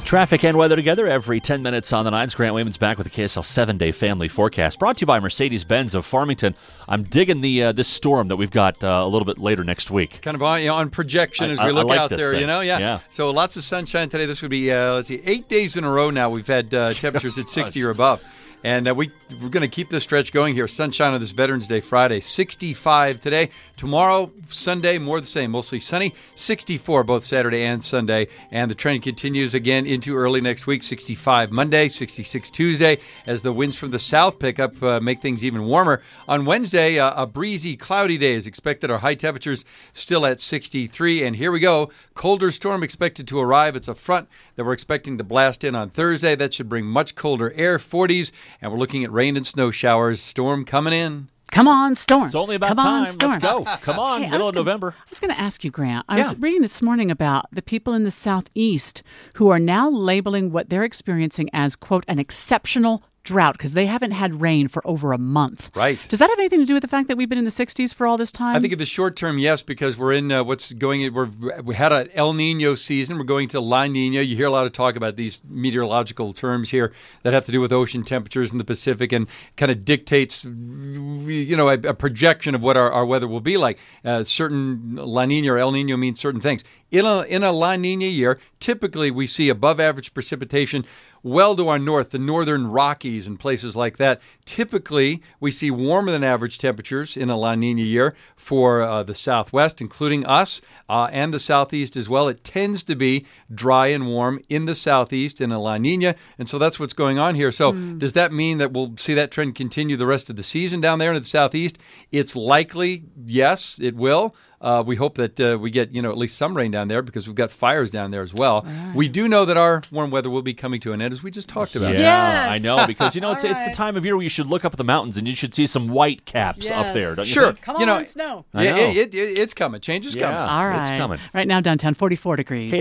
Traffic and weather together every 10 minutes on the 9s. Grant Wayman's back with the KSL 7-day family forecast. Brought to you by Mercedes-Benz of Farmington. I'm digging this storm that we've got a little bit later next week. Kind of on projection as we look like out this there, thing. Yeah. So lots of sunshine today. This would be, 8 days in a row now we've had temperatures at 60 or above. And we're going to keep this stretch going here. Sunshine on this Veterans Day Friday. 65 today. Tomorrow, Sunday, more the same. Mostly sunny. 64 both Saturday and Sunday. And the trend continues again into early next week. 65 Monday, 66 Tuesday. As the winds from the south pick up, make things even warmer. On Wednesday, a breezy, cloudy day is expected. Our high temperatures still at 63. And here we go. Colder storm expected to arrive. It's a front that we're expecting to blast in on Thursday. That should bring much colder air, 40s. And we're looking at rain and snow showers. Storm coming in. Come on, storm. It's only about Come time. on, storm. Let's go. Come on, middle of November. I was going to ask you, Grant. I was reading this morning about the people in the Southeast who are now labeling what they're experiencing as, quote, an exceptional drought because they haven't had rain for over a month. Right. Does that have anything to do with the fact that we've been in the 60s for all this time? I think in the short term, yes, because we're in we had an El Nino season. We're going to La Nina. You hear a lot of talk about these meteorological terms here that have to do with ocean temperatures in the Pacific and kind of dictates, a projection of what our weather will be like. Certain La Nina or El Nino means certain things. In a La Nina year, typically we see above average precipitation well to our north, the northern Rockies and places like that. Typically, we see warmer than average temperatures in a La Nina year for the Southwest, including us, and the Southeast as well. It tends to be dry and warm in the Southeast in a La Nina, and so that's what's going on here. So does that mean that we'll see that trend continue the rest of the season down there in the Southeast? It's likely, yes, it will. We hope that we get, at least some rain down there because we've got fires down there as well. Right. We do know that our warm weather will be coming to an end, as we just talked about. Yeah, yes. I know, because, it's the time of year where you should look up at the mountains and you should see some white caps up there, don't you think? Come on, snow. It's coming. Change is coming. All right. It's coming. Right now, downtown, 44 degrees.